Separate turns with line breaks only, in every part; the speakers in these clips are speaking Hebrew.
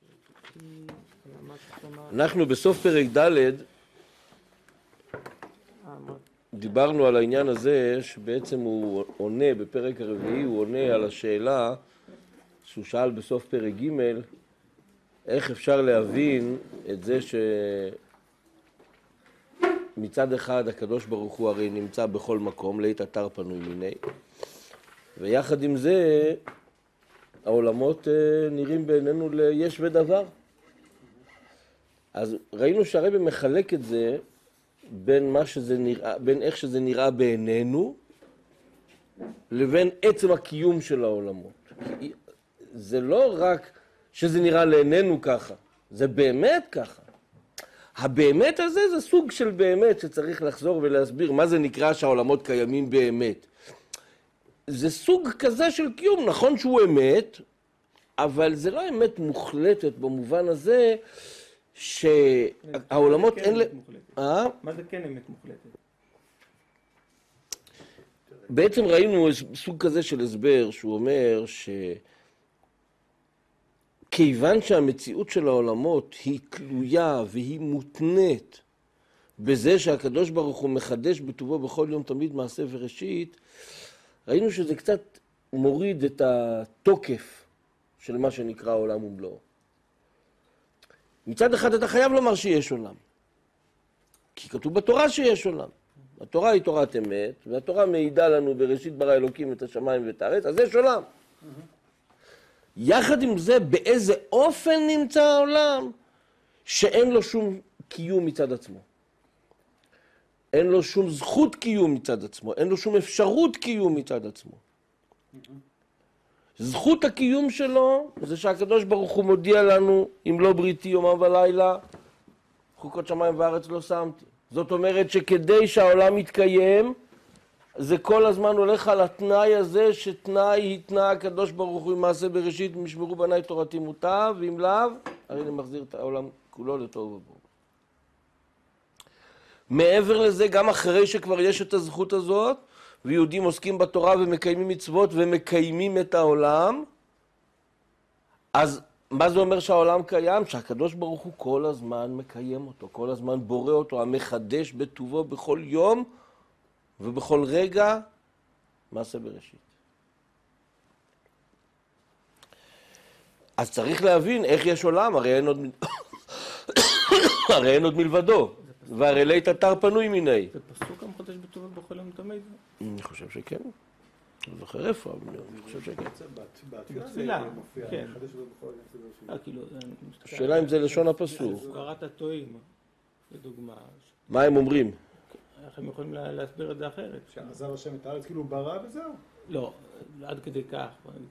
אנחנו בסוף פרק ד' דיברנו על העניין הזה שבעצם הוא עונה בפרק הרביעי, הוא עונה על השאלה שהוא שאל בסוף פרק ג' איך אפשר להבין את זה שמצד אחד הקדוש ברוך הוא הרי נמצא בכל מקום, לית אתר פנוי מיני, ויחד עם זה העולמות נראים בעינינו ליש ודבר. אז ראינו שהרבי מחלק את זה בין איך שזה נראה בעינינו לבין עצם הקיום של העולמות. זה לא רק שזה נראה לעינינו ככה, זה באמת ככה. הבאמת הזה זה סוג של באמת שצריך לחזור ולהסביר מה זה נקרא שהעולמות קיימים באמת. זה סוג כזה של קיום, נכון שהוא אמת, אבל זה לא אמת מוחלטת במובן הזה שהעולמות אין...
מה זה כן אמת מוחלטת?
בעצם ראינו סוג כזה של הסבר שהוא אומר כיוון שהמציאות של העולמות היא תלויה והיא מותנית בזה שהקדוש ברוך הוא מחדש בטובו בכל יום תמיד מעשה וראשית, ראינו שזה קצת מוריד את התוקף של מה שנקרא עולם ומלואו. מצד אחד אתה חייב לומר שיש עולם, כי כתוב בתורה שיש עולם. התורה היא תורת אמת, והתורה מעידה לנו בראשית ברא אלוקים את השמיים ואת הארץ, אז יש עולם. יחד עם זה, באיזה אופן נמצא העולם שאין לו שום קיום מצד עצמו. אין לו שום זכות קיום מצד עצמו, אין לו שום אפשרות קיום מצד עצמו. זכות הקיום שלו זה שהקדוש ברוך הוא מודיע לנו, אם לא בריתי יומם ולילה, חוקות שמיים וארץ לא שמתי. זאת אומרת שכדי שהעולם יתקיים, זה כל הזמן הולך על התנאי הזה, שתנאי התנא הקדוש ברוך הוא עם מעשה בראשית, משמרו בניי תורתי מוטב, ואם לאו, הרי אני מחזיר את העולם כולו לתוהו ובוהו. מעבר לזה, גם אחרי שכבר יש את הזכות הזאת, ויהודים עוסקים בתורה ומקיימים מצוות ומקיימים את העולם, אז מה זה אומר שהעולם קיים? שהקדוש ברוך הוא כל הזמן מקיים אותו, כל הזמן בורא אותו, המחדש בטובו בכל יום ובכל רגע מעשה בראשית. אז צריך להבין איך יש עולם, הרי אין עוד מלבדו, והרי לית אתר פנוי מיני.
זה פסוק המחדש בטובו בכל יום תמיד?
אני חושב שכן. אני זוכר איפה, אני חושב שכן.
בתפילה, כן.
השאלה אם זה לשון הפסוק.
קראת הטועים, לדוגמה.
מה הם אומרים?
איך הם יכולים להסביר את זה אחרת?
שעזב השם את הארץ כאילו ברא וזהו?
לא, עד כדי כך.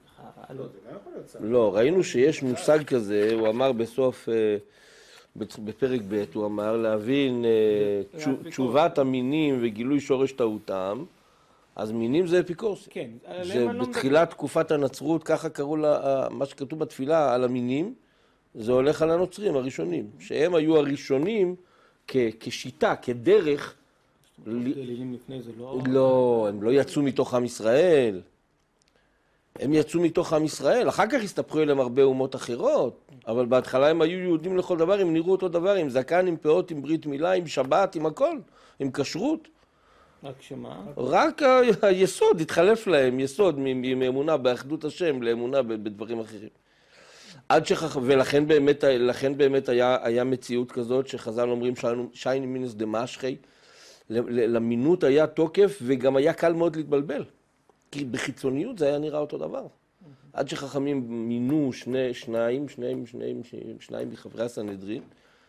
לא, ראינו שיש מושג כזה, הוא אמר בסוף, בפרק ב', הוא אמר להבין תשובת המינים וגילוי שורש טעותם, אז מינים זה אפיקורסים.
כן.
זה בתחילת תקופת הנצרות, ככה קראו מה שכתוב בתפילה על המינים, זה הולך על הנוצרים הראשונים, שהם היו הראשונים כשיטה, כדרך.
אלילים לפני זה לא...
לא, הם לא יצאו מתוך עם ישראל. הם יצאו מתוך עם ישראל, אחר כך הסתפחו אליהם הרבה אומות אחרות, אבל בהתחלה הם היו יהודים לכל דבר, הם נראו אותו דבר, עם זקן, עם פאות, עם ברית מילה, עם שבת, עם הכל, עם כשרות.
רק שמה? רק
היסוד התחלף להם, יסוד מאמונה באחדות השם לאמונה בדברים אחרים. ולכן באמת היה מציאות כזאת שחז"ל אומרים שייני מינוס דמשחי, למינות היה תוקף וגם היה קל מאוד להתבלבל. כי בחיצוניות זה היה נראה אותו דבר. עד שחכמים מינו שניים מחברי הסנהדרין,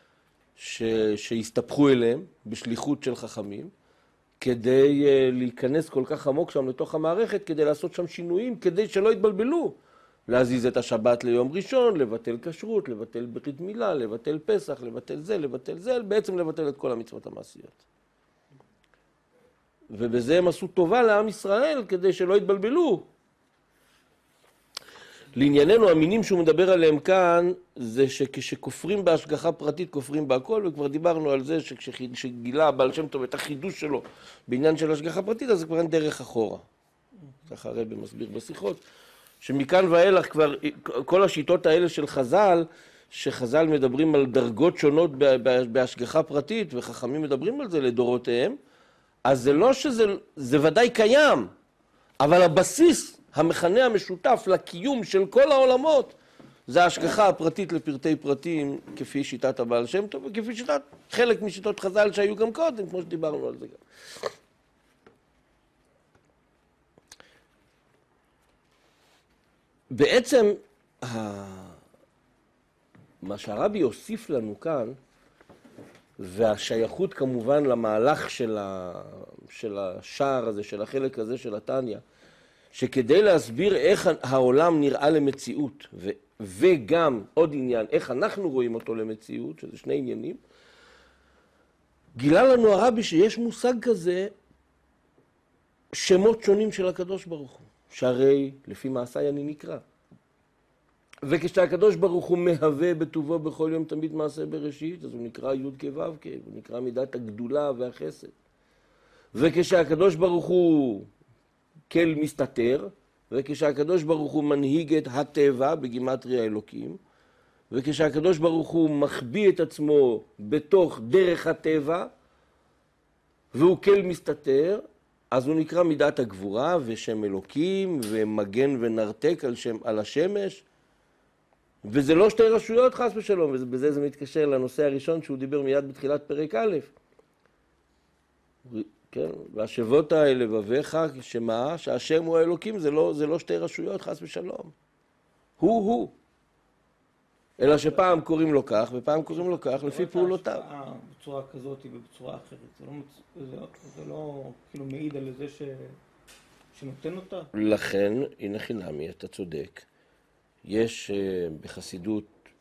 שהסתפחו אליהם בשליחות של חכמים, כדי להיכנס כל כך עמוק שם לתוך המערכת, כדי לעשות שם שינויים, כדי שלא יתבלבלו. להזיז את השבת ליום ראשון, לבטל כשרות, לבטל ברית מילה, לבטל פסח, לבטל זה, בעצם לבטל את כל המצוות המעשיות. ובזה הם עשו טובה לעם ישראל כדי שלא יתבלבלו. לענייננו, המינים שהוא מדבר עליהם כאן, זה שכשכופרים בהשגחה פרטית, כופרים בהכל, וכבר דיברנו על זה שכשגילה הבעל שם טוב את החידוש שלו בעניין של השגחה פרטית, אז זה כבר אין דרך אחורה. ככה הרבי מסביר בשיחות, שמכאן ואילך כבר כל השיטות האלה של חז"ל, שחז"ל מדברים על דרגות שונות בהשגחה פרטית, וחכמים מדברים על זה לדורותיהם, אז זה לא זה ודאי קיים, אבל הבסיס, המכנה המשותף לקיום של כל העולמות, זה ההשגחה הפרטית לפרטי פרטים, כפי שיטת הבעל שם טוב, וכפי שיטת חלק משיטות חז"ל שהיו גם קודם, כמו שדיברנו על זה גם. בעצם, מה שהרבי הוסיף לנו כאן, והשייכות כמובן למהלך של השער הזה, של החלק הזה של התניא, שכדי להסביר איך העולם נראה למציאות, וגם עוד עניין, איך אנחנו רואים אותו למציאות, שזה שני עניינים, גילה לנו הרבי שיש מושג כזה, שמות שונים של הקדוש ברוך הוא, שהרי לפי מעשיי אני נקרא. וכשהקדוש ברוך הוא מהווה בטובו בכל יום תמיד מעשה בראשית, אז הוא נקרא י' כו' כ', הוא נקרא מידת הגדולה והחסד. וכשהקדוש ברוך הוא כל מסתתר, וכשהקדוש ברוך הוא מנהיג את הטבע בגימטריה אלוקים, וכשהקדוש ברוך הוא מחביא את עצמו בתוך דרך הטבע, והוא כל מסתתר, אז הוא נקרא מידת הגבורה ושם אלוקים ומגן ונרתק על השמש. וזה לא שתי רשויות חס ושלום, ובזה זה מתקשר לנושא הראשון שהוא דיבר מיד בתחילת פרק א'. כן? והשבות האלה לבביך, שמה? שהשם הוא האלוקים, זה לא שתי רשויות חס ושלום. הוא. אלא שפעם קוראים לו כך ופעם קוראים לו כך לפי פעולותיו.
בצורה כזאת ובצורה אחרת, זה לא כאילו מעיד על זה שנותן אותה?
לכן, הנה חינמי, אתה צודק. יש בחסידות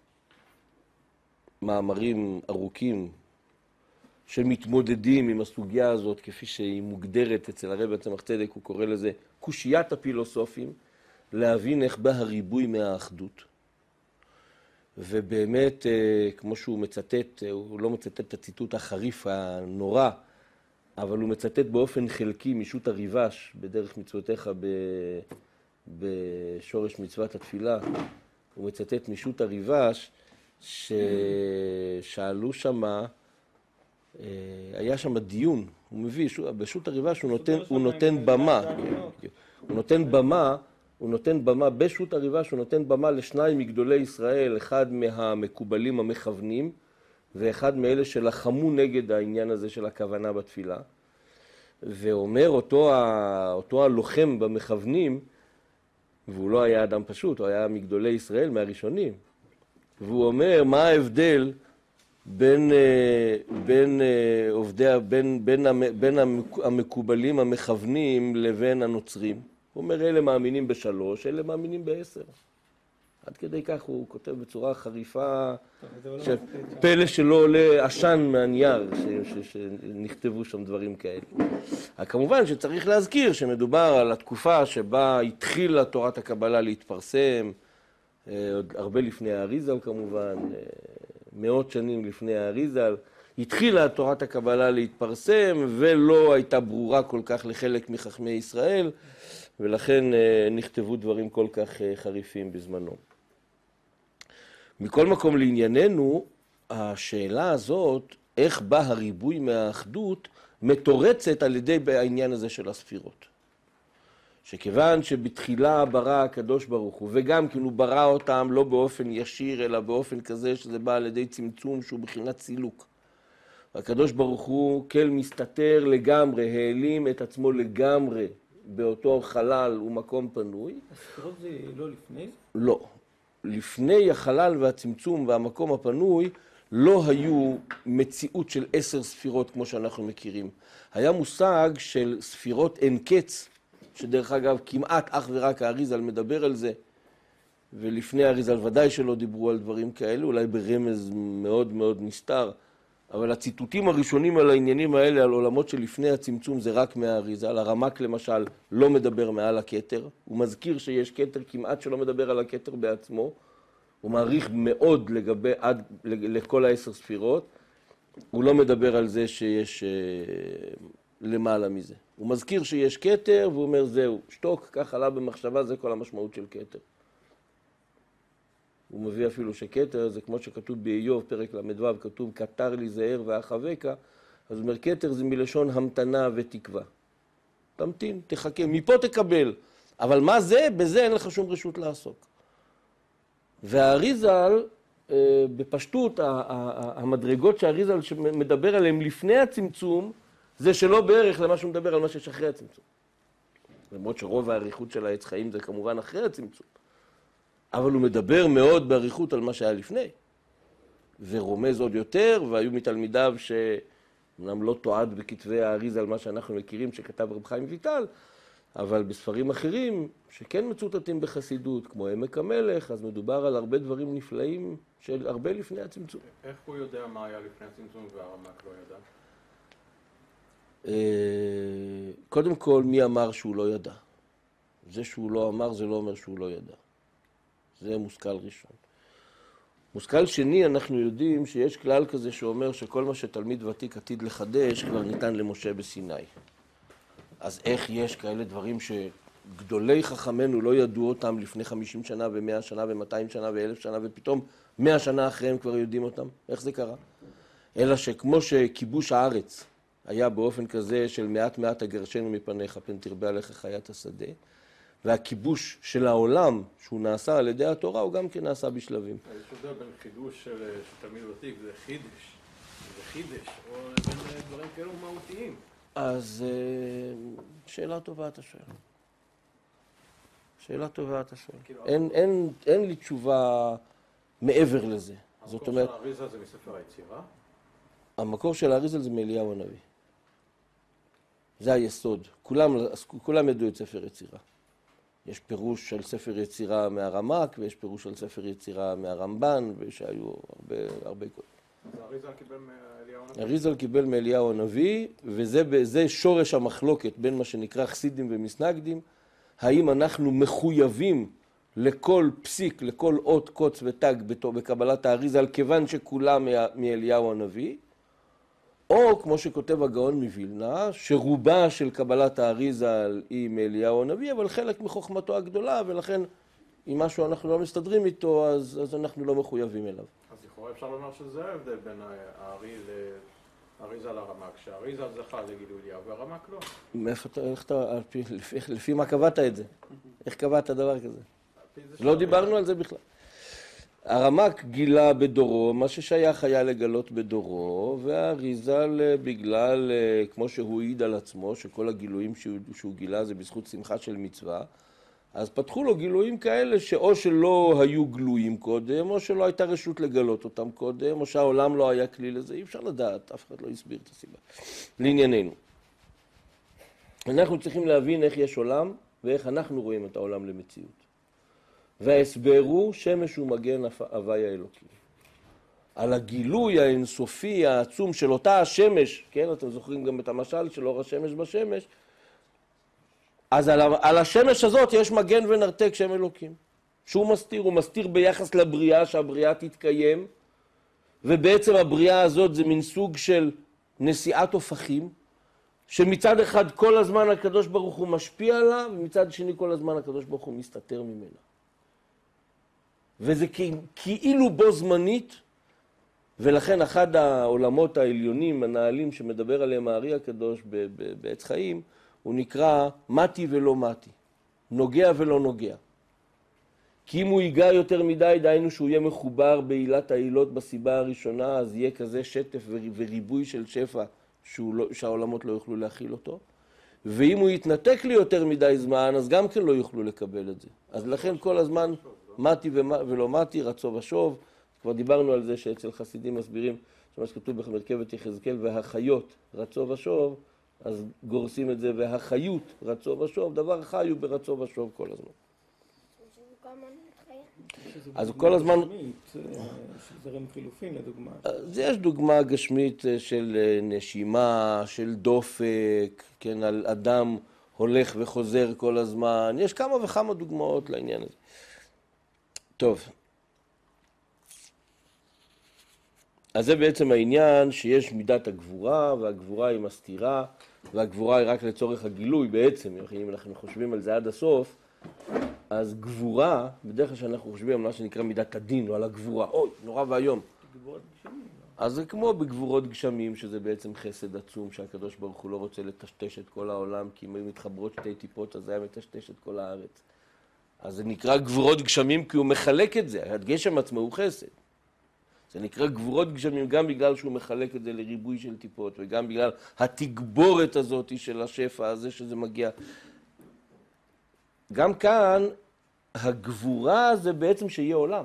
מאמרים ארוכים שמתמודדים עם הסוגיה הזאת כפי שהיא מוגדרת אצל הרב צמח צדק, הוא קורא לזה קושיית הפילוסופים, להבין איך בא הריבוי מהאחדות. ובאמת, כמו שהוא מצטט, הוא לא מצטט את הציטוט החריף הנורא, אבל הוא מצטט באופן חלקי משו"ת הריב"ש בדרך מצוותיך בשורש מצוות התפילה. הוא מצטט משו"ת הריב"ש ששאלו שמה, היה שם דיון, הוא מביא, בשו"ת הריב"ש הוא נותן במה, הוא נותן במה, בשו"ת הריב"ש הוא נותן במה לשניים מגדולי ישראל, אחד מהמקובלים המכוונים, ואחד מאלה שלחמו נגד העניין הזה של הכוונה בתפילה. ואומר אותו הלוחם במכוונים, והוא לא היה אדם פשוט, הוא היה מגדולי ישראל מהראשונים, והוא אומר מה ההבדל בין המקובלים המכוונים לבין הנוצרים. הוא אומר, אלה מאמינים ב3, אלה מאמינים ב10. עד כדי כך הוא כותב בצורה חריפה, פלא שלא עולה עשן מהנייר, שנכתבו שם דברים כאלה. כמובן שצריך להזכיר שמדובר על התקופה שבה התחילה תורת הקבלה להתפרסם, עוד הרבה לפני האריזל כמובן, מאות שנים לפני האריזל, התחילה תורת הקבלה להתפרסם ולא הייתה ברורה כל כך לחלק מחכמי ישראל, ולכן נכתבו דברים כל כך חריפים בזמנו. מכל מקום לענייננו, השאלה הזאת, איך בא הריבוי מהאחדות, מתורצת על ידי העניין הזה של הספירות. שכיוון שבתחילה ברא הקדוש ברוך הוא, וגם כאילו ברא אותם לא באופן ישיר, אלא באופן כזה שזה בא על ידי צמצום שהוא בחינת סילוק. הקדוש ברוך הוא כל מסתתר לגמרי, העלים את עצמו לגמרי באותו חלל ומקום פנוי.
הספירות זה לא לפני?
לא. לפני החלל והצמצום והמקום הפנוי לא היו מציאות של 10 ספירות כמו שאנחנו מכירים. היה מושג של ספירות אין קץ, שדרך אגב כמעט אך ורק האריזל מדבר על זה, ולפני האריזל ודאי שלא דיברו על דברים כאלה, אולי ברמז מאוד מאוד נסתר, אבל הציטוטים הראשונים על העניינים האלה, על עולמות שלפני הצמצום, זה רק מהאריזל. הרמ"ק למשל לא מדבר מעל הכתר, הוא מזכיר שיש כתר כמעט שלא מדבר על הכתר בעצמו, הוא מעריך מאוד לכל 10 ספירות, הוא לא מדבר על זה שיש למעלה מזה. הוא מזכיר שיש כתר והוא אומר זהו, שתוק, כך עלה במחשבה, זה כל המשמעות של כתר. הוא מביא אפילו שכתר, זה כמו שכתוב באיוב, פרק ל"ו, כתוב כתר לי זהר ואחבקה, אז הוא אומר, כתר זה מלשון המתנה ותקווה. תמתין, תחכה, מפה תקבל. אבל מה זה? בזה אין לך שום רשות לעסוק. והאריזל, בפשטות, המדרגות שהאריזל מדבר עליהן לפני הצמצום, זה שלא בערך למה שהוא מדבר על מה שיש אחרי הצמצום. למרות שרוב האריכות של העץ חיים זה כמובן אחרי הצמצום. אבל הוא מדבר מאוד באריכות על מה שהיה לפני. ורומז עוד יותר, והיו מתלמידיו שאומנם לא תועד בכתבי האריזל על מה שאנחנו מכירים שכתב רב חיים ויטל, אבל בספרים אחרים שכן מצוטטים בחסידות, כמו עמק המלך, אז מדובר על הרבה דברים נפלאים של הרבה לפני הצמצום.
איך הוא יודע מה היה לפני הצמצום והרמ"ק לא ידע?
קודם כל, מי אמר שהוא לא ידע? זה שהוא לא אמר, זה לא אומר שהוא לא ידע. זה מושכל ראשון. מושכל שני, אנחנו יודעים שיש כלל כזה שאומר שכל מה שתלמיד ותיק עתיד לחדש כבר ניתן למשה בסיני. אז איך יש כאלה דברים שגדולי חכמינו לא ידעו אותם לפני 50 שנה ו100 שנה ו200 שנה ו1000 שנה ופתאום 100 שנה אחריהם כבר יודעים אותם? איך זה קרה? אלא שכמו שכיבוש הארץ היה באופן כזה של מעט מעט אגרשנו מפניך פן תרבה עליך חיית השדה, והכיבוש של העולם שהוא נעשה על ידי התורה הוא גם כן נעשה בשלבים.
יש הבדל בין חידוש של תלמיד ותיק, זה חידש, או בין דברים כאלו מהותיים.
אז שאלה טובה אתה שואל. שאלה טובה אתה שואל. אין לי תשובה מעבר לזה. זאת אומרת,
המקור של האריזל זה מספר היצירה?
המקור של האריזל זה מאליהו הנביא. זה היסוד. כולם ידעו את ספר יצירה. יש פירוש של ספר יצירה מהרמ"ק, ויש פירוש של ספר יצירה מהרמב"ן, ושהיו הרבה קודם.
אז האריזל קיבל מאליהו הנביא?
האריזל קיבל מאליהו הנביא, וזה שורש המחלוקת בין מה שנקרא חסידים ומסנגדים. האם אנחנו מחויבים לכל פסיק, לכל אות, קוץ ותג בקבלת האריזל, כיוון שכולם מאליהו הנביא, או כמו שכותב הגאון מווילנה, שרובה של קבלת האריזל היא מאליהו הנביא, אבל חלק מחוכמתו הגדולה, ולכן אם משהו אנחנו לא מסתדרים איתו, אז אנחנו לא מחויבים אליו.
אז לכאורה אפשר לומר שזה ההבדל בין האריזל לרמ"ק, שהאריזל זכה לגילוי אליהו והרמ"ק לא.
מאיפה אתה, לפי מה קבעת את זה? איך קבעת דבר כזה? לא דיברנו על זה בכלל. הרמ"ק גילה בדורו, מה ששייך היה לגלות בדורו, והאריזל בגלל, כמו שהוא העיד על עצמו, שכל הגילויים שהוא גילה זה בזכות שמחה של מצווה, אז פתחו לו גילויים כאלה שאו שלא היו גלויים קודם, או שלא הייתה רשות לגלות אותם קודם, או שהעולם לא היה כלי לזה, אי אפשר לדעת, אף אחד לא הסביר את הסיבה. לענייננו. אנחנו צריכים להבין איך יש עולם, ואיך אנחנו רואים את העולם למציאות. וההסבר הוא שמש הוא מגן הווי האלוקי. על הגילוי האינסופי העצום של אותה השמש, כן, אתם זוכרים גם את המשל של אור השמש בשמש, אז על השמש הזאת יש מגן ונרתק שם אלוקים. שהוא מסתיר, הוא מסתיר ביחס לבריאה, שהבריאה תתקיים, ובעצם הבריאה הזאת זה מין סוג של נשיאת הופכים, שמצד אחד כל הזמן הקדוש ברוך הוא משפיע עליו, ומצד שני כל הזמן הקדוש ברוך הוא מסתתר ממנה. וזה כאילו בו זמנית, ולכן אחד העולמות העליונים, הנעלים שמדבר עליהם הארי הקדוש בעץ חיים, הוא נקרא מתי ולא מתי, נוגע ולא נוגע. כי אם הוא ייגע יותר מדי, דהיינו שהוא יהיה מחובר בעילת העילות בסיבה הראשונה, אז יהיה כזה שטף וריבוי של שפע שהעולמות לא יוכלו להכיל אותו. ואם הוא יתנתק לי יותר מדי זמן, אז גם כן לא יוכלו לקבל את זה. אז לכן כל הזמן מתי ולא מתי, רצו ושוב. כבר דיברנו על זה שאצל חסידים מסבירים, שמה שכתוב במרכבת יחזקאל, והחיות רצו ושוב, אז גורסים את זה, והחיות רצו ושוב, דבר חי הוא ברצו ושוב כל הזמן. אז כל הזמן...
של זרם חילופין לדוגמה.
אז יש דוגמה גשמית של נשימה, של דופק, כן, על אדם הולך וחוזר כל הזמן. יש כמה וכמה דוגמאות לעניין הזה. טוב. אז זה בעצם העניין שיש מידת הגבורה, והגבורה היא מסתירה, והגבורה היא רק לצורך הגילוי בעצם. אם אנחנו חושבים על זה עד הסוף, אז גבורה, בדרך כלל שאנחנו חושבים על מה שנקרא מידת הדין, או על הגבורה, אוי, נורא ואיום.
גבורות גשמים, לא?
אז זה כמו בגבורות גשמים, שזה בעצם חסד עצום, שהקדוש ברוך הוא לא רוצה לטשטש את כל העולם, כי אם היו מתחברות שתי טיפות, אז זה היה מטשטש את כל הארץ. אז זה נקרא גבורות גשמים, כי הוא מחלק את זה. הגשם עצמו הוא חסד. זה נקרא גבורות גשמים גם בגלל שהוא מחלק את זה לריבוי של טיפות, וגם בגלל התגבורת הזאת של השפע הזה שזה מגיע. גם כאן, הגבורה זה בעצם שיהיה עולם.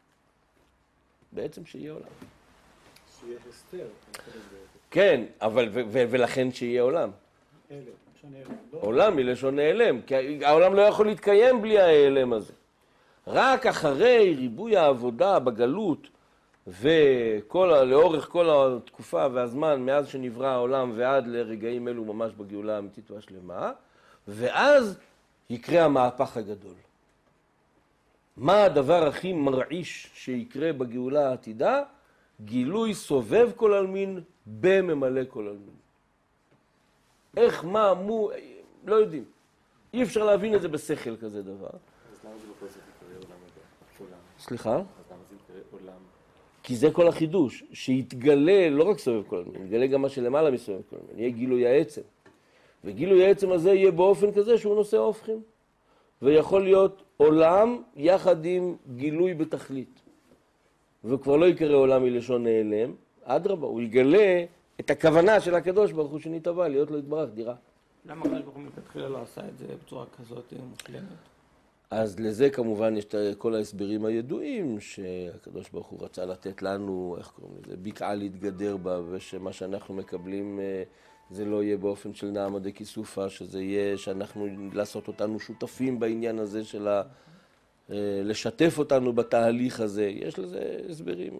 בעצם שיהיה עולם.
שיהיה הסתר.
כן, אבל ולכן שיהיה עולם.
אלה, שונה אלה. לא,
עולם מלשון נעלם, כי העולם לא יכול להתקיים בלי ההיעלם הזה. רק אחרי ריבוי העבודה בגלות, ולאורך כל התקופה והזמן, מאז שנברא העולם ועד לרגעים אלו ממש בגאולה האמיתית והשלמה, ואז יקרה המהפך הגדול. מה הדבר הכי מרעיש שיקרה בגאולה העתידה? גילוי סובב כל עלמין בממלא כל עלמין. איך, מה, מו, לא יודעים. אי אפשר להבין את זה בשכל כזה דבר.
אז למה זה בכל זאת יקרה עולם הזה? עולם.
סליחה?
אז למה זה יקרה עולם?
כי זה כל החידוש, שיתגלה לא רק סובב כל עלמין, יתגלה גם מה שלמעלה מסובב כל עלמין, יהיה גילוי העצם. וגילוי העצם הזה יהיה באופן כזה שהוא נושא הופכים. ויכול להיות עולם יחד עם גילוי בתכלית. וכבר לא יקרא עולם מלשון נעלם, אדרבה, הוא יגלה את הכוונה של הקדוש ברוך הוא שנתבע, להיות לו יתברך דירה.
למה הקדוש ברוך הוא מלכתחילה לא עשה את זה בצורה כזאת מושלמת?
אז לזה כמובן יש את כל ההסברים הידועים, שהקדוש ברוך הוא רצה לתת לנו, איך קוראים לזה, בקעה להתגדר בה, ושמה שאנחנו מקבלים זה לא יהיה באופן של נעמא דכיסופא, שזה יהיה שאנחנו לעשות אותנו שותפים בעניין הזה של לשתף אותנו בתהליך הזה. יש לזה הסברים.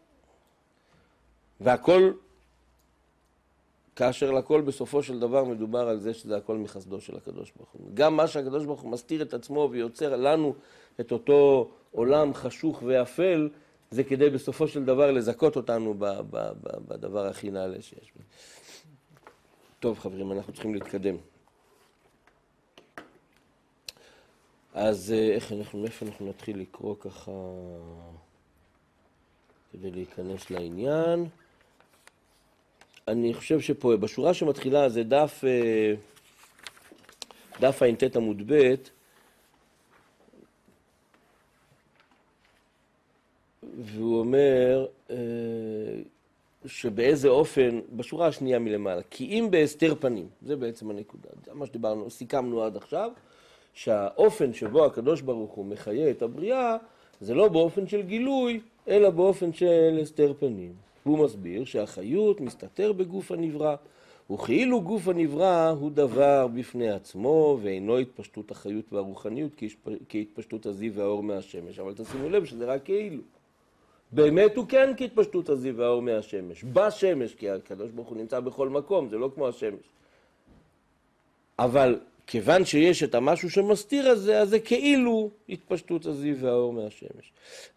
והכל, כאשר לכל בסופו של דבר מדובר על זה שזה הכל מחסדו של הקדוש ברוך הוא. גם מה שהקדוש ברוך הוא מסתיר את עצמו ויוצר לנו את אותו עולם חשוך ואפל, זה כדי בסופו של דבר לזכות אותנו בדבר הכי נעלה שיש. טוב חברים, אנחנו צריכים להתקדם. אז מאיפה אנחנו נתחיל לקרוא ככה כדי להיכנס לעניין? אני חושב שפה, בשורה שמתחילה זה דף ע"ט עמוד ב', והוא אומר שבאיזה אופן, בשורה השנייה מלמעלה, כי אם בהסתר פנים, זה בעצם הנקודה, זה מה שדיברנו, סיכמנו עד עכשיו, שהאופן שבו הקדוש ברוך הוא מחיה את הבריאה, זה לא באופן של גילוי, אלא באופן של הסתר פנים. הוא מסביר שהחיות מסתתר בגוף הנברא, וכאילו גוף הנברא הוא דבר בפני עצמו, ואינו התפשטות החיות והרוחניות כהתפשטות הזיו והאור מהשמש. אבל תשימו לב שזה רק כאילו. באמת הוא כן כהתפשטות הזיו והאור מהשמש, בשמש, כי הקדוש ברוך הוא נמצא בכל מקום, זה לא כמו השמש. אבל כיוון שיש את המשהו שמסתיר הזה, אז זה כאילו התפשטות הזיו והאור מהשמש.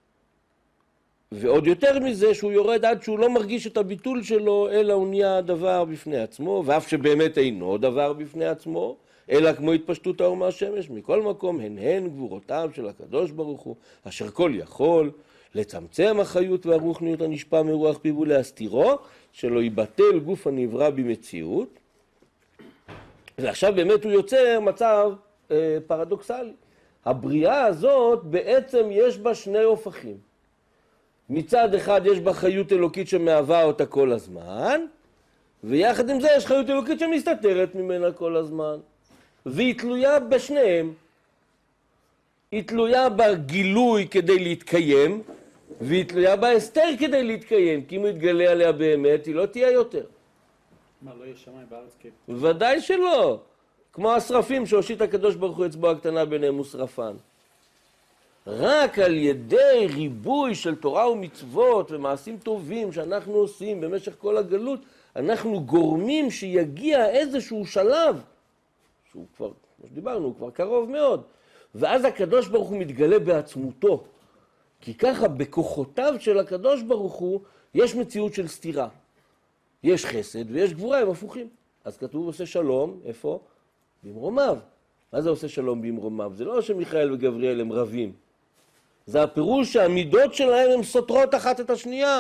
ועוד יותר מזה שהוא יורד עד שהוא לא מרגיש את הביטול שלו, אלא הוא נהיה דבר בפני עצמו, ואף שבאמת אינו דבר בפני עצמו, אלא כמו התפשטות האור מהשמש. מכל מקום הן גבורותיו של הקדוש ברוך הוא, אשר כל יכול לצמצם החיות והרוחניות הנשפע מרוח פיו ולהסתירו, שלא ייבטל גוף הנברא במציאות. ועכשיו באמת הוא יוצר מצב פרדוקסלי. הבריאה הזאת בעצם יש בה שני הופכים. מצד אחד יש בה חיות אלוקית שמהווה אותה כל הזמן, ויחד עם זה יש חיות אלוקית שמסתתרת ממנה כל הזמן. והיא תלויה בשניהם. היא תלויה בגילוי כדי להתקיים, והיא תלויה בהסתר כדי להתקיים, כי אם הוא יתגלה עליה באמת, היא לא תהיה יותר.
מה, לא יש שמיים בארץ כן?
ודאי שלא. כמו השרפים שהושיט הקדוש ברוך הוא אצבעו הקטנה ביניהם ושרפן. רק על ידי ריבוי של תורה ומצוות ומעשים טובים שאנחנו עושים במשך כל הגלות, אנחנו גורמים שיגיע איזשהו שלב, שהוא כבר, כמו שדיברנו, הוא כבר קרוב מאוד. ואז הקדוש ברוך הוא מתגלה בעצמותו. כי ככה בכוחותיו של הקדוש ברוך הוא יש מציאות של סתירה. יש חסד ויש גבורה, הם הפוכים. אז כתוב עושה שלום, איפה? במרומיו. מה זה עושה שלום במרומיו? זה לא שמיכאל וגבריאל הם רבים. זה הפירוש שהמידות שלהם הם סותרות אחת את השנייה.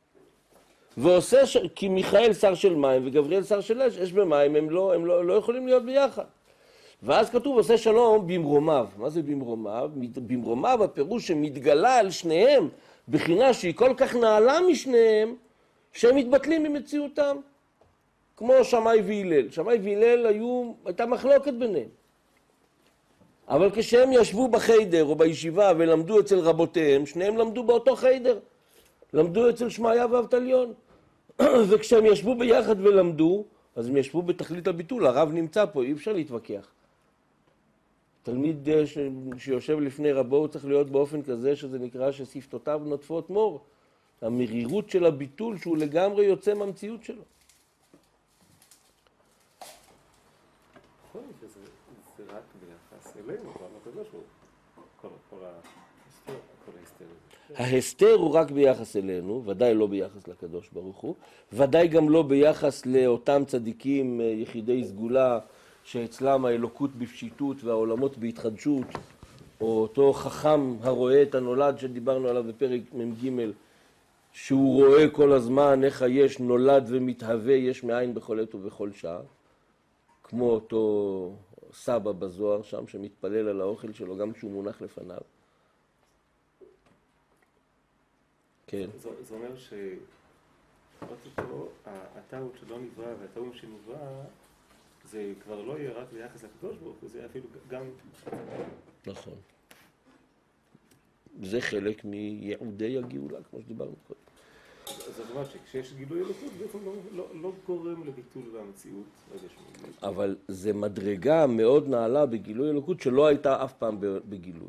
כי מיכאל שר של מים וגבריאל שר של אש במים, הם לא יכולים להיות ביחד. ואז כתוב עושה שלום במרומיו. מה זה במרומיו? במרומיו הפירוש שמתגלה על שניהם, בחינה שהיא כל כך נעלה משניהם, שהם מתבטלים ממציאותם. כמו שמאי והלל. שמאי והלל הייתה מחלוקת ביניהם. אבל כשהם ישבו בחיידר או בישיבה ולמדו אצל רבותיהם, שניהם למדו באותו חיידר. למדו אצל שמעיה ואבטליון. וכשהם ישבו ביחד ולמדו, אז הם ישבו בתכלית הביטול. הרב נמצא פה, אי אפשר להתווכח. תלמיד שיושב לפני רבו הוא צריך להיות באופן כזה שזה נקרא ששפתותיו נוטפות מור. המרירות של הביטול שהוא לגמרי יוצא מהמציאות שלו.
זה רק ביחס אלינו, אבל הקדוש ברוך הוא. כל ההסתר הזה.
ההסתר הוא רק ביחס אלינו, ודאי לא ביחס לקדוש ברוך הוא, ודאי גם לא ביחס לאותם צדיקים יחידי סגולה, שאצלם האלוקות בפשיטות והעולמות בהתחדשות, או אותו חכם הרואה את הנולד שדיברנו עליו בפרק מ"ג, שהוא רואה כל הזמן איך היש נולד ומתהווה יש מאין בכל עת ובכל שעה, כמו אותו סבא בזוהר שם שמתפלל על האוכל שלו גם כשהוא מונח לפניו. כן.
זה אומר שהטעות שלא נברא והטעות שנברא, זה כבר לא יהיה רק ביחס לקדוש ברוך הוא, זה יהיה אפילו גם...
נכון. זה חלק מייעודי הגאולה, כמו שדיברנו קודם.
זאת אומרת שכשיש גילוי אלוקות, בעצם לא גורם לביטול והמציאות.
אבל זה מדרגה מאוד נעלה בגילוי אלוקות שלא הייתה אף פעם בגילוי.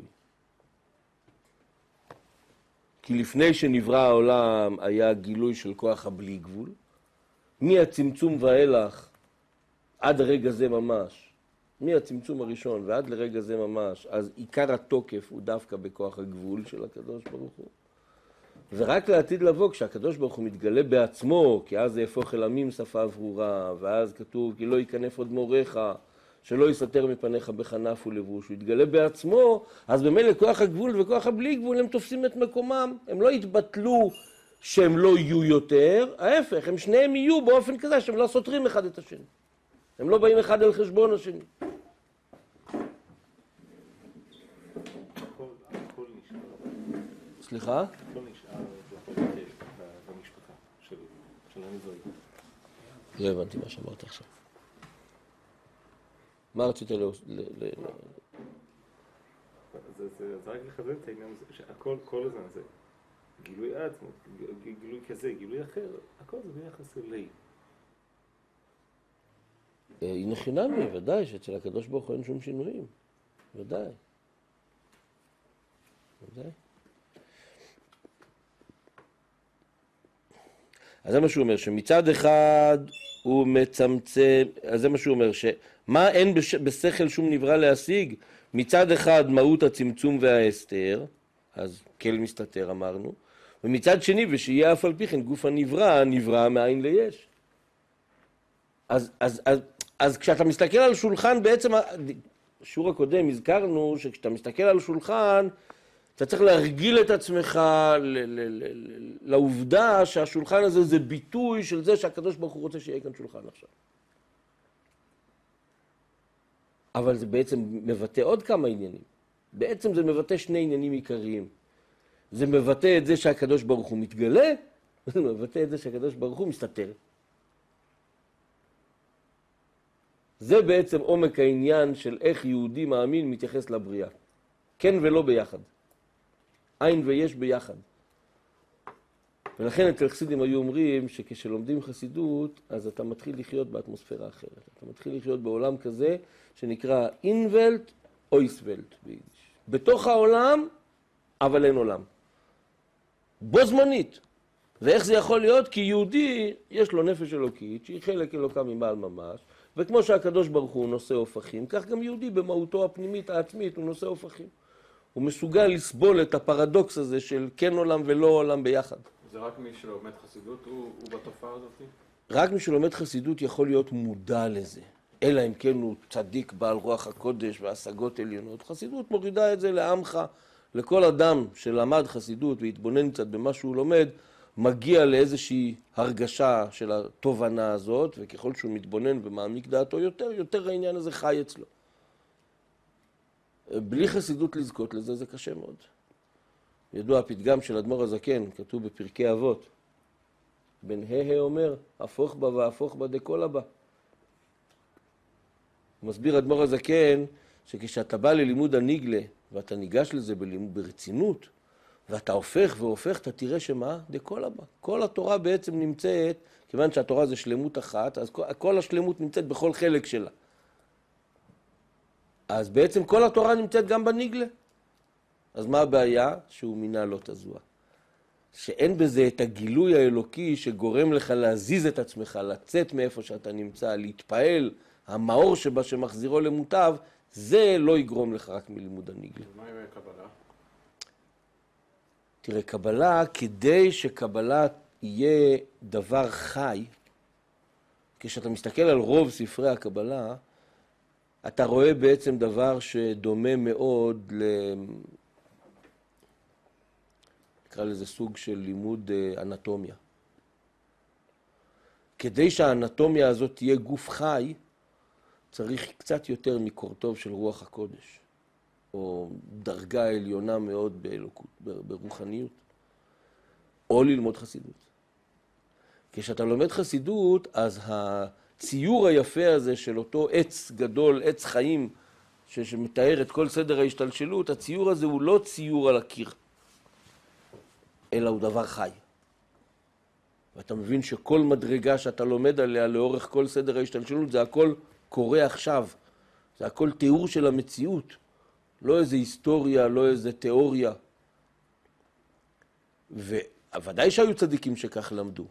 כי לפני שנברא העולם היה גילוי של כוח הבלי גבול. מהצמצום ואילך עד הרגע זה ממש, מהצמצום הראשון ועד לרגע זה ממש, אז עיקר התוקף הוא דווקא בכוח הגבול של הקדוש ברוך הוא. ורק לעתיד לבוא, כשהקדוש ברוך הוא מתגלה בעצמו, כי אז זה יהפוך אל עמים שפה ברורה, ואז כתוב, כי לא ייכנף עוד מורך, שלא יסתר מפניך בכנף ולבוש, הוא יתגלה בעצמו, אז במילא כוח הגבול וכוח הבלי גבול הם תופסים את מקומם, הם לא יתבטלו שהם לא יהיו יותר, ההפך, הם שניהם יהיו באופן כזה שהם לא סותרים אחד את השני. הם לא באים אחד על חשבון השני.
הכל נשאר.
סליחה?
הכל נשאר במשפחה של הנבראים.
לא הבנתי מה שאמרת עכשיו. מה רצית
זה רק לחזק את העניין הזה, שהכל כל הזמן זה גילוי עצמו, גילוי כזה, גילוי אחר, הכל זה ביחס אלי.
הנה חינמי, ודאי שאצל הקדוש ברוך הוא אין שום שינויים. ודאי. ודאי. אז זה מה שהוא אומר, שמצד אחד הוא מצמצם, אז זה מה שהוא אומר, שמה אין בשכל שום נברא להשיג? מצד אחד מהות הצמצום וההסתר, אז כל מסתתר אמרנו, ומצד שני, ושיהיה אף על פי כן גוף הנברא, נברא מאין ליש. אז כשאתה מסתכל על שולחן, בעצם, בשיעור הקודם הזכרנו שכשאתה מסתכל על שולחן, אתה צריך להרגיל את עצמך לעובדה שהשולחן הזה זה ביטוי של זה שהקדוש ברוך הוא רוצה שיהיה כאן שולחן עכשיו. אבל זה בעצם מבטא עוד כמה עניינים. בעצם זה מבטא שני עניינים עיקריים. זה מבטא את זה שהקדוש ברוך הוא מתגלה, וזה מבטא את זה שהקדוש ברוך הוא מסתתר. זה בעצם עומק העניין של איך יהודי מאמין מתייחס לבריאה. כן ולא ביחד. עין ויש ביחד. ולכן אצל חסידים היו אומרים שכשלומדים חסידות, אז אתה מתחיל לחיות באטמוספירה אחרת. אתה מתחיל לחיות בעולם כזה שנקרא אינוולט אויסוולט ביידיש. בתוך העולם, אבל אין עולם. בו זמנית. ואיך זה יכול להיות? כי יהודי יש לו נפש אלוקית, שהיא חלק אלוקה ממעל ממש, וכמו שהקדוש ברוך הוא נושא הופכים, כך גם יהודי במהותו הפנימית העצמית הוא נושא הופכים. הוא מסוגל לסבול את הפרדוקס הזה של כן עולם ולא עולם ביחד.
זה רק מי שלומד חסידות הוא בתופעה הזאת?
רק מי שלומד חסידות יכול להיות מודע לזה. אלא אם כן הוא צדיק בעל רוח הקודש והשגות עליונות. חסידות מורידה את זה לעמך, לכל אדם שלמד חסידות והתבונן קצת במה שהוא לומד, מגיע לאיזושהי הרגשה של התובנה הזאת, וככל שהוא מתבונן ומעמיק דעתו יותר העניין הזה חי אצלו. בלי חסידות לזכות לזה זה קשה מאוד. ידוע הפתגם של אדמו"ר הזקן, כתוב בפרקי אבות. בן אומר, הפוך בה והפוך בה דכל הבא. הוא מסביר אדמו"ר הזקן, שכשאתה בא ללימוד הניגלה, ואתה ניגש לזה ברצינות, ואתה הופך, אתה תראה שמה? דכל הבא. כל התורה בעצם נמצאת, כיוון שהתורה זה שלמות אחת, אז כל השלמות נמצאת בכל חלק שלה. אז בעצם כל התורה נמצאת גם בניגלה. אז מה הבעיה? שהוא מינה לא תזוע. שאין בזה את הגילוי האלוקי שגורם לך להזיז את עצמך, לצאת מאיפה שאתה נמצא, להתפעל, המאור שבה שמחזירו למוטב, זה לא יגרום לך רק מלימוד הניגלה.
מה עם קבלה?
תראה, קבלה, כדי שקבלה יהיה דבר חי, כשאתה מסתכל על רוב ספרי הקבלה, אתה רואה בעצם דבר שדומה מאוד נקרא לזה סוג של לימוד אנטומיה. כדי שהאנטומיה הזאת תהיה גוף חי, צריך קצת יותר מקורטוב של רוח הקודש, או דרגה עליונה מאוד באלוקות, ברוחניות, או ללמוד חסידות. כשאתה לומד חסידות, אז הציור היפה הזה של אותו עץ גדול, עץ חיים, שמתאר את כל סדר ההשתלשלות, הציור הזה הוא לא ציור על הקיר, אלא הוא דבר חי. ואתה מבין שכל מדרגה שאתה לומד עליה לאורך כל סדר ההשתלשלות, זה הכל קורה עכשיו. זה הכל תיאור של המציאות. לא איזה היסטוריה, לא איזה תיאוריה. וודאי שהיו צדיקים שכך למדו.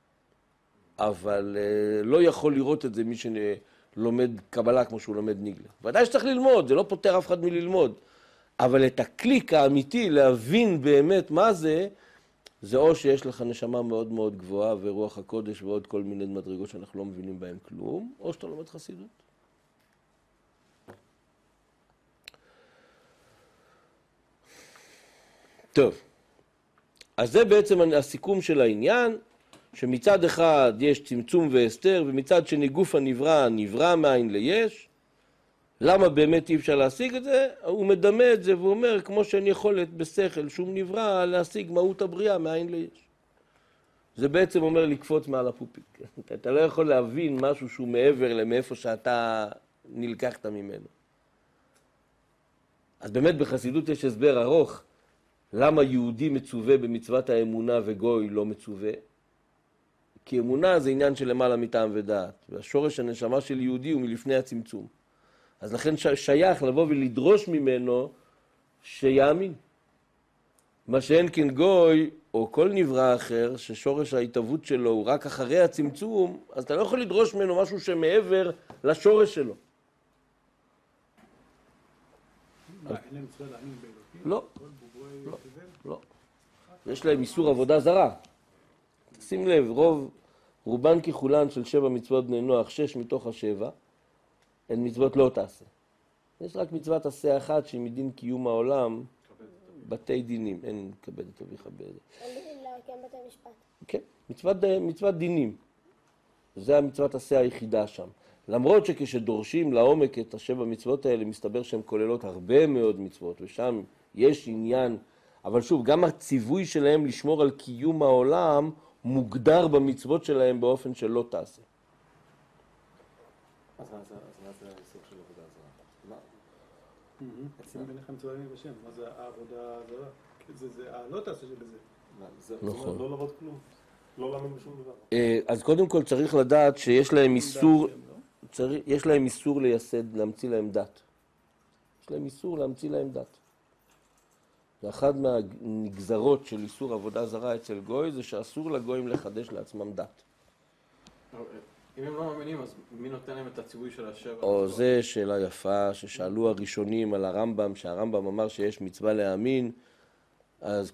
אבל לא יכול לראות את זה מי שלומד קבלה כמו שהוא לומד ניגלה. ודאי שצריך ללמוד, זה לא פותר אף אחד מללמוד. אבל את הקליק האמיתי להבין באמת מה זה, זה או שיש לך נשמה מאוד מאוד גבוהה ורוח הקודש ועוד כל מיני מדרגות שאנחנו לא מבינים בהם כלום, או שאתה לומד חסידות. טוב, אז זה בעצם הסיכום של העניין, שמצד אחד יש צמצום והסתר, ומצד שני גוף הנברא נברא מאין ליש. למה באמת אי אפשר להשיג את זה? הוא מדמה את זה ואומר, כמו שאין יכולת בשכל שום נברא להשיג מהות הבריאה מאין ליש. זה בעצם אומר לקפוץ מעל הפופיק. אתה לא יכול להבין משהו שהוא מעבר למאיפה שאתה נלקחת ממנו. אז באמת בחסידות יש הסבר ארוך, למה יהודי מצווה במצוות האמונה וגוי לא מצווה. כי אמונה זה עניין של למעלה מטעם ודעת, והשורש הנשמה של יהודי הוא מלפני הצמצום. אז לכן שייך לבוא ולדרוש ממנו שיאמין. מה שאין כן גוי, או כל נברא אחר, ששורש ההתהוות שלו הוא רק אחרי הצמצום, אז אתה לא יכול לדרוש ממנו משהו שמעבר לשורש שלו.
מה, אין להם מצווה להאמין באלוקים?
לא.
כל בוגרי
לא.
תבל?
לא. יש להם איסור עבודה זרה. שים לב, רובן ככולן של 7 מצוות בני נוח, 6 מתוך 7, הן מצוות לא תעשה. יש רק מצוות עשה אחת שהיא מדין קיום העולם, בתי דינים, אין כבד את אביך באלה.
כן, בתי משפט.
כן, מצוות דינים. זה המצוות עשה היחידה שם. למרות שכשדורשים לעומק את 7 מצוות האלה, מסתבר שהן כוללות הרבה מאוד מצוות, ושם יש עניין, אבל שוב, גם הציווי שלהם לשמור על קיום העולם, מוגדר במצוות שלהם באופן שלא תעשה.
אז מה זה האיסור של עבודה זרה?
עצים ביניכם מצווה להאמין בשם, מה זה העבודה הזרה? זה הלא תעשה שבזה.
זה
נכון.
לא לעבוד כלום, לא להאמין בשום דבר.
אז קודם כל צריך לדעת שיש להם איסור, יש להם איסור להמציא להם דת. יש להם איסור להמציא להם דת. ואחת מהנגזרות של איסור עבודה זרה אצל גוי זה שאסור לגויים לחדש לעצמם דת.
אם הם לא מאמינים, אז מי נותן להם את הציווי של 7?
או זה שאלה יפה ששאלו הראשונים על הרמב"ם, שהרמב"ם אמר שיש מצווה להאמין, אז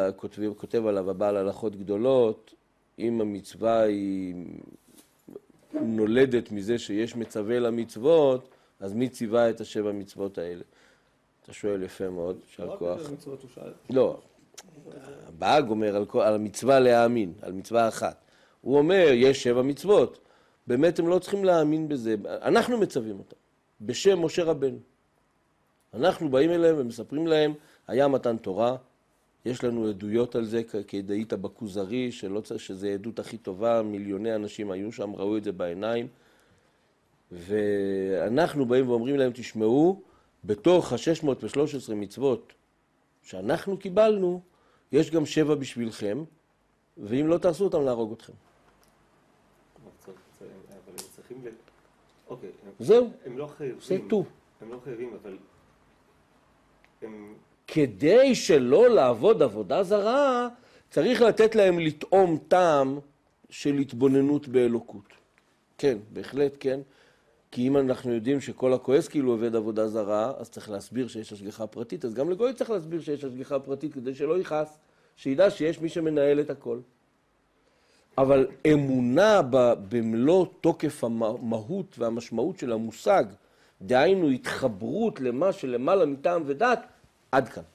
כותב עליו הבעל הלכות גדולות, אם המצווה היא נולדת מזה שיש מצווה למצוות, אז מי ציווה את 7 מצוות האלה? אתה שואל יפה מאוד, יישר כוח.
המצוות הוא שאל.
לא, הבאג אומר על המצווה להאמין, על מצווה אחת. הוא אומר, יש 7 מצוות. באמת הם לא צריכים להאמין בזה. אנחנו מצווים אותם, בשם משה רבנו. אנחנו באים אליהם ומספרים להם, היה מתן תורה, יש לנו עדויות על זה, כדאית בכוזרי, שזה העדות הכי טובה, מיליוני אנשים היו שם, ראו את זה בעיניים. ואנחנו באים ואומרים להם, תשמעו, בתוך ה-613 מצוות שאנחנו קיבלנו, יש גם 7 בשבילכם, ואם לא תעשו אותם, להרוג אתכם.
אבל הם צריכים אוקיי.
זהו.
הם לא חייבים.
סייטו.
הם לא חייבים, אבל הם...
כדי שלא לעבוד עבודה זרה, צריך לתת להם לטעום טעם של התבוננות באלוקות. כן, בהחלט כן. כי אם אנחנו יודעים שכל הכועס כאילו עובד עבודה זרה, אז צריך להסביר שיש השגחה פרטית, אז גם לגוי צריך להסביר שיש השגחה פרטית כדי שלא יכעס, שידע שיש מי שמנהל את הכל. אבל אמונה במלוא תוקף המהות והמשמעות של המושג, דהיינו התחברות למה שלמעלה מטעם ודת, עד כאן.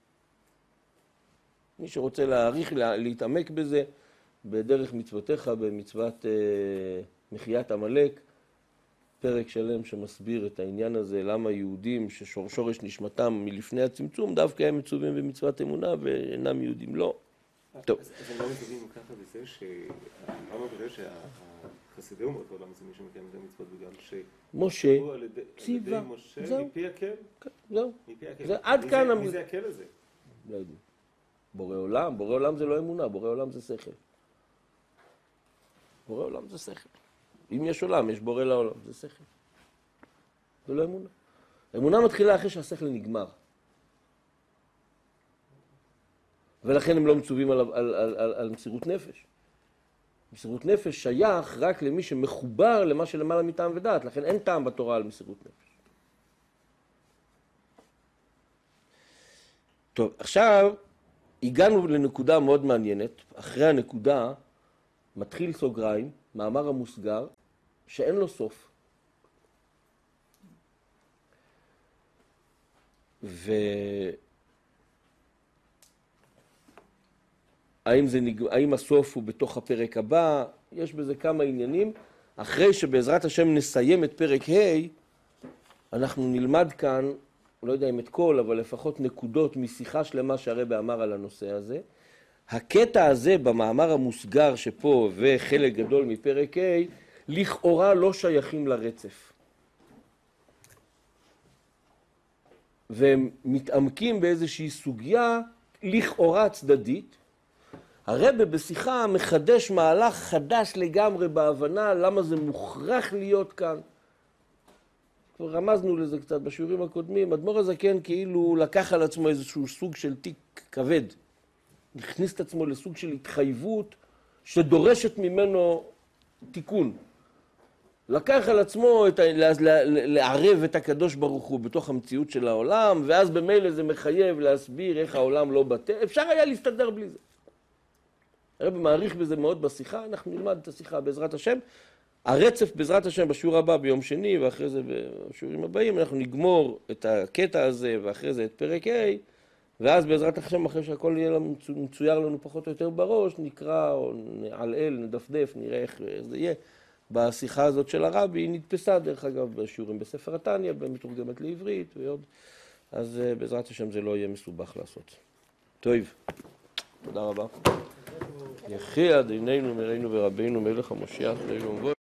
מי שרוצה להעריך, להתעמק בזה, בדרך מצוותיך, במצוות מחיית עמלק, פרק שלם שמסביר את העניין הזה, למה יהודים ששורש נשמתם מלפני הצמצום, דווקא הם מצווים במצוות אמונה ואינם יהודים. לא. טוב.
אז הם לא מצווים ככה בזה למה בזה שהחסידי אומות בעולם זה מי שמקיים את המצוות בגלל
משה
ציווה, משה מפי הקל?
זהו.
מפי הקל.
זה עד כאן...
מי זה הקל הזה?
לא יודעים. בורא עולם זה לא אמונה, בורא עולם זה שכל. בורא עולם זה שכל. אם יש עולם, יש בורא לעולם, זה שכל. זה לא אמונה. אמונה מתחילה אחרי שהשכל נגמר. ולכן הם לא מצווים על מסירות נפש. מסירות נפש שייך רק למי שמחובר למה שלמעלה מטעם ודעת, לכן אין טעם בתורה על מסירות נפש. טוב, עכשיו הגענו לנקודה מאוד מעניינת. אחרי הנקודה מתחיל סוגריים, מאמר המוסגר, שאין לו סוף. האם הסוף הוא בתוך הפרק הבא? יש בזה כמה עניינים. אחרי שבעזרת השם נסיים את פרק ה', אנחנו נלמד כאן, לא יודע אם את כל, אבל לפחות נקודות משיחה שלמה שהרבא אמר על הנושא הזה. הקטע הזה במאמר המוסגר שפה וחלק גדול מפרק ה', לכאורה לא שייכים לרצף. והם מתעמקים באיזושהי סוגיה לכאורה צדדית. הרבא בשיחה מחדש מהלך חדש לגמרי בהבנה למה זה מוכרח להיות כאן. כבר רמזנו לזה קצת בשיעורים הקודמים. אדמו"ר הזקן כאילו לקח על עצמו איזשהו סוג של תיק כבד. הכניס את עצמו לסוג של התחייבות שדורשת ממנו תיקון. לקח על עצמו לערב את הקדוש ברוך הוא בתוך המציאות של העולם, ואז במילא זה מחייב להסביר איך העולם לא בטל. אפשר היה להסתדר בלי זה. הרב מעריך בזה מאוד בשיחה, אנחנו נלמד את השיחה בעזרת השם. הרצף בעזרת השם בשיעור הבא ביום שני, ואחרי זה בשיעורים הבאים, אנחנו נגמור את הקטע הזה, ואחרי זה את פרק ה', ואז בעזרת השם, אחרי שהכל יהיה מצויר לנו פחות או יותר בראש, נקרא או נעלל, נדפדף, נראה איך זה יהיה. בשיחה הזאת של הרבי, היא נתפסה דרך אגב בשיעורים בספר התניא, במתורגמת לעברית ועוד. אז בעזרת השם זה לא יהיה מסובך לעשות. טוב, תודה רבה. יחי אדיננו מרינו ורבינו מלך המשיח לעילום ועד.